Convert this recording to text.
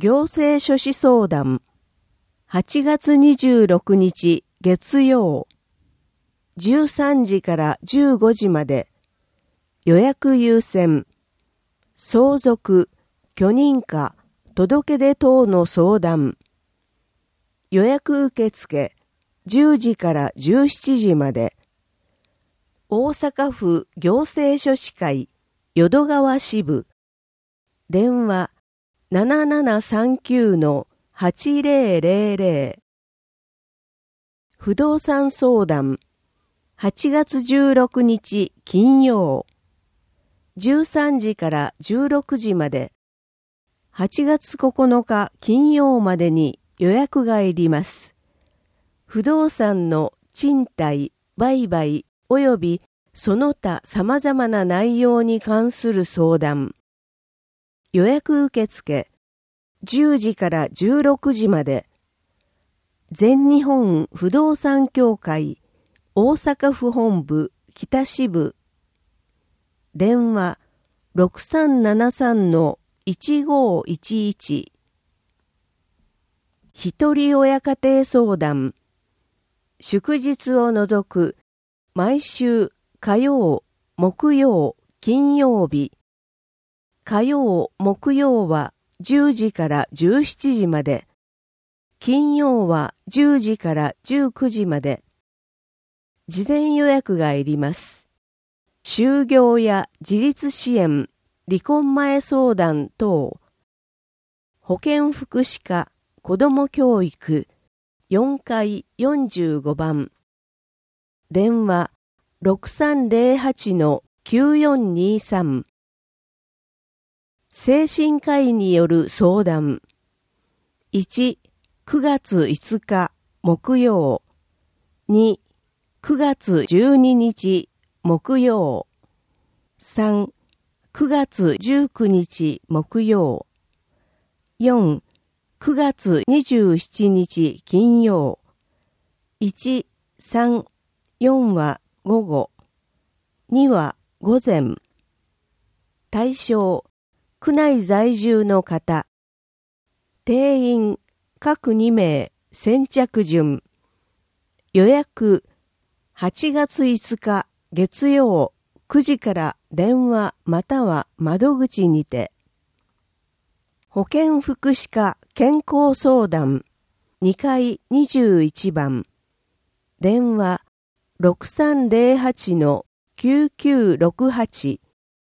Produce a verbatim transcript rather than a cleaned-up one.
行政書士相談はちがつにじゅうろくにち月曜じゅうさんじからじゅうごじまで予約優先相続許認可届出等の相談予約受付じゅうじからじゅうしちじまで大阪府行政書士会淀川支部電話 ななななさんきゅうのはちぜろぜろぜろ 不動産相談はちがつじゅうろくにち金曜じゅうさんじからじゅうろくじまではちがつここのか金曜までに予約がいります。不動産の賃貸、売買及びその他様々な内容に関する相談。予約受付じゅうじからじゅうろくじまで。全日本不動産協会大阪府本部北支部電話 ろくさんななさんのいちごいちいち 一人親家庭相談祝日を除く毎週火曜、木曜、金曜日火曜、木曜はじゅうじからじゅうしちじまで金曜はじゅうじからじゅうくじまで事前予約がいります。就業や自立支援、離婚前相談等、保健福祉課、子ども教育、よんかいよんじゅうごばん、電話 ろくさんぜろはちのきゅうよんにさん、精神科医による相談、いち、くがついつか木曜、に、くがつじゅうににち木曜、さん、くがつじゅうくにち木曜、よん、くがつにじゅうしちにち金曜、いち、さん、よんは午後、には午前。対象、区内在住の方。定員、各にめい、先着順。予約、はちがついつか月曜くじから電話または窓口にて。保健福祉課健康相談にかいにじゅういちばん電話 ろくさんぜろはちのきゅうきゅうろくはち